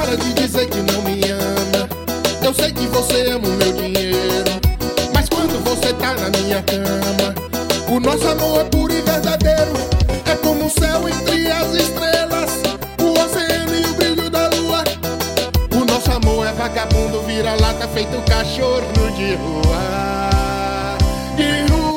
Para de dizer que não me ama. Eu sei que você ama o meu dinheiro, mas quando você tá na minha cama, o nosso amor é puro e verdadeiro. É como o céu entre as estrelas, o oceano e o brilho da lua. O nosso amor é vagabundo, vira-lata, feito cachorro de rua. De rua.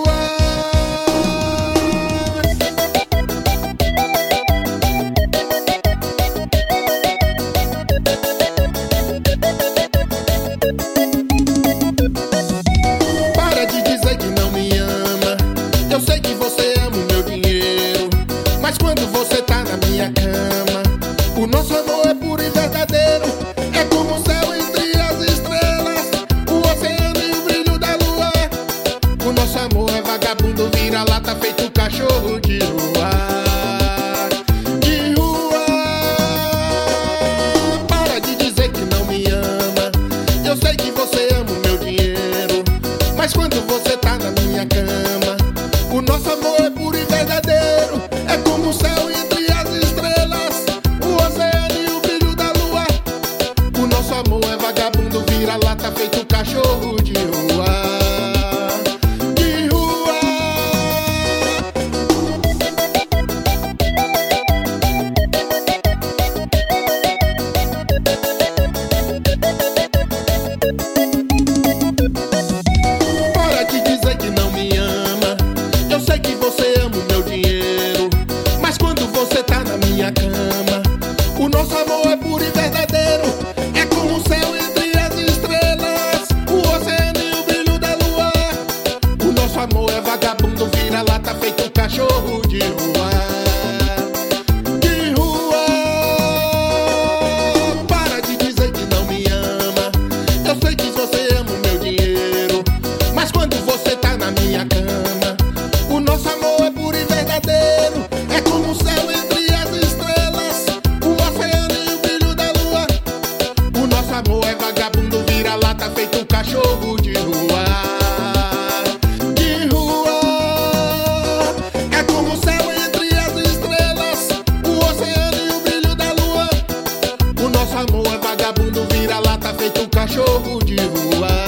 Para de dizer que não me ama. Eu sei que você ama o meu dinheiro, mas quando você tá na minha cama, o nosso amor é puro e verdadeiro. É como o céu entre as estrelas, o oceano e o brilho da lua. O nosso amor é vagabundo, vira-lata, feito cachorro de rua. De rua. Para de dizer que não me ama. Eu sei que você ama o meu dinheiro, mas quando você tá na minha cama, o nosso amor é puro e verdadeiro. É como o céu entre as estrelas, o oceano e o brilho da lua. O nosso amor é vagabundo, vira-lata, feito cachorro de rua. De rua. Para de dizer que não me ama. Eu sei que você ama o meu dinheiro, mas quando você tá na minha cama, o nosso amor é puro e verdadeiro. É como o céu entre as estrelas, o oceano e o brilho da lua. O nosso amor é vagabundo, vira-lata, feito cachorro de rua. De rua. Para de dizer que não me ama. Eu sei que você ama o meu dinheiro, mas quando você tá na minha cama, o nosso amor é puro e verdadeiro. É como o céu entre as estrelas, o oceano e o brilho da lua. O nosso amor é vagabundo, vira-lata, feito cachorro de rua. De rua. É como o céu entre as estrelas, o oceano e o brilho da lua. O nosso amor é vagabundo, vira-lata, feito cachorro de rua.